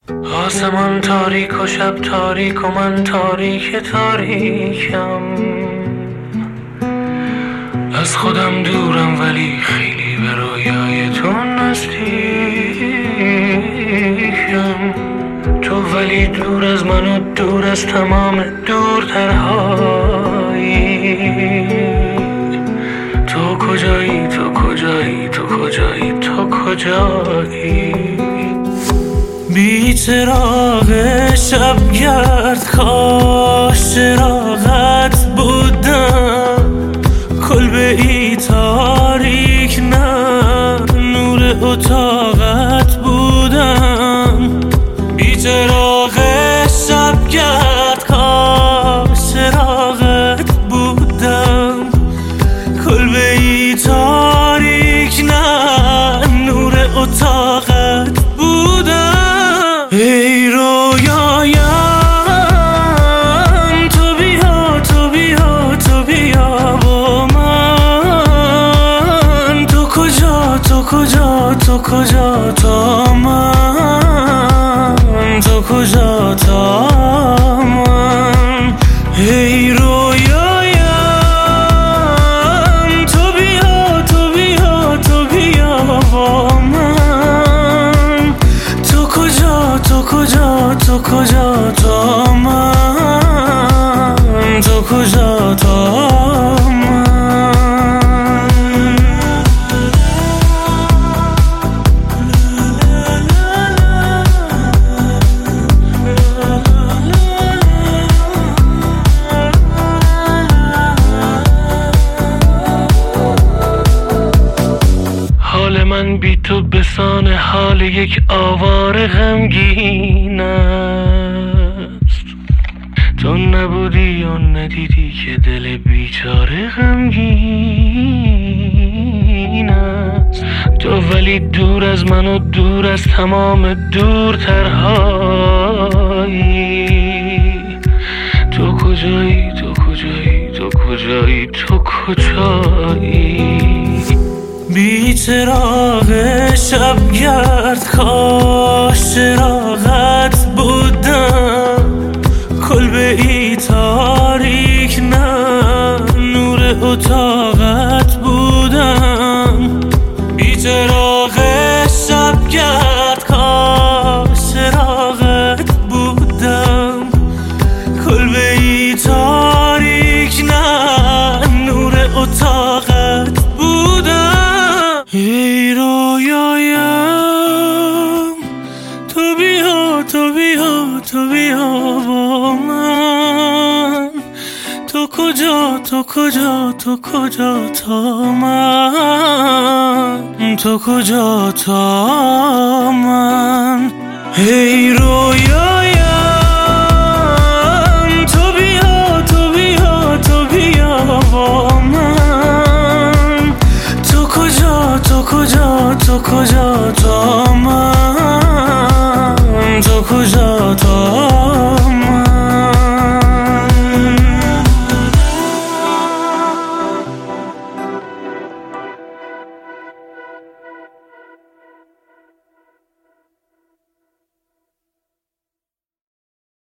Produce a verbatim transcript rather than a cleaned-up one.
آسمان تاریک و شب تاریک و من تاریک تاریکم، از خودم دورم ولی خیلی به رویای تو نزدیکم. تو ولی دور از من و دور از تمام دورترهایی. تو کجایی تو کجایی تو کجایی تو کجایی؟ بی چراغ شبگرد کاش چراغت بودم، کلبه ای تاریک نه نور اتاقت بودم. بی چراغ شبگرد کاش چراغت بودم، کلبه ای تاریک نه نور اتاقت بودم. ای رویایم تو بیا تو بیا تو بیا با من. تو کجا تو کجا تو کجا تا من، تو کجا تا من. ای رویایم تو بیا تو بیا تو بیا با من. تو کجا تو کجا تو کجا تا من، تو کجا تا من. حال من بی تو بسان حال یک آواره غمگین است. تو نبودی و ندیدی که دل بیچاره غمگین است. تو ولی دور از من و دور از تمام دورترهایی. تو کجایی تو کجایی تو کجایی تو کجایی؟ بی چراغ شبگرد کاش چراغت بودم، کلبه ای تاریک نه نور اتاقت بودم. بی چراغ شبگرد کاش چراغت بودم، کلبه ای تاریک نه نور اتاقت بودم. ای رویایم تو بیا تو بیا تو بیا با من. تو کجا تو کجا تو کجا تا من، تو کجا تا من. ای رویایم تو بیا تو بیا تو بیا با من. تو کجا تو کجا تو کجا